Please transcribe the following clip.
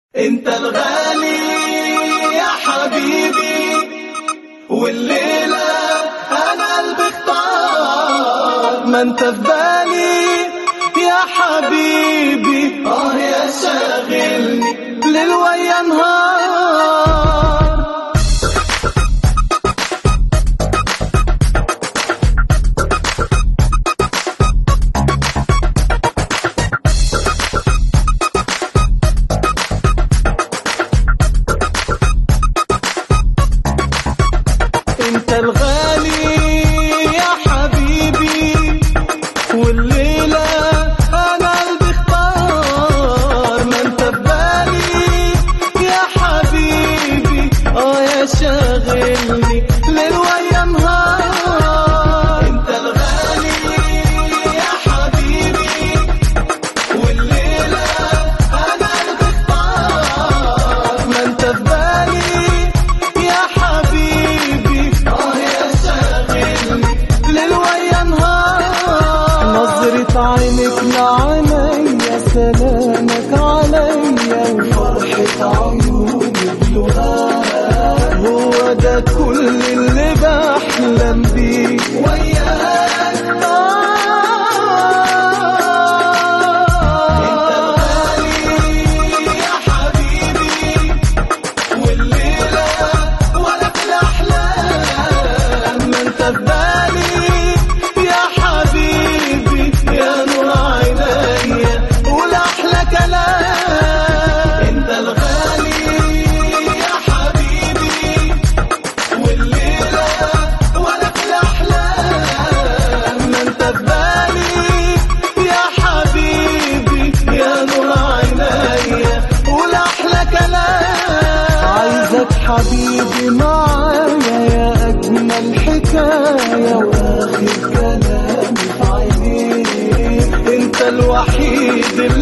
انت الغالي يا حبيبي، والليلة انا قلبي اختار. ما انت في بالي يا حبيبي، يا شاغلني ليل ويا نهار. انت الغالي يا حبيبي، والليلة انا قلبي اختار. ما انت في بالي يا حبيبي، يا شاغلني ليل ويا نهار. انت الغالي يا حبيبي، والليلة انا قلبي اختار. ما انت في بالي يا حبيبي، نظرة عينك لعينيا، سلامك عليا، وفرحة عيونك بلغاك. هو ده كل اللي بحلم بيه وياك. انت الغالي يا حبيبي، والليلة ولا في الأحلام. ما انت في بالي يا حبيبي، يا نور عينيا والأحلى كلام. انت الغالي يا حبيبي، والليلة ولا في الأحلام. ما انت في بالي يا حبيبي، يا نور عينيا والأحلى كلام. عايزك حبيبي معايا، يا أجمل حكاية وآخر كلامي في عينيك. انت الوحيد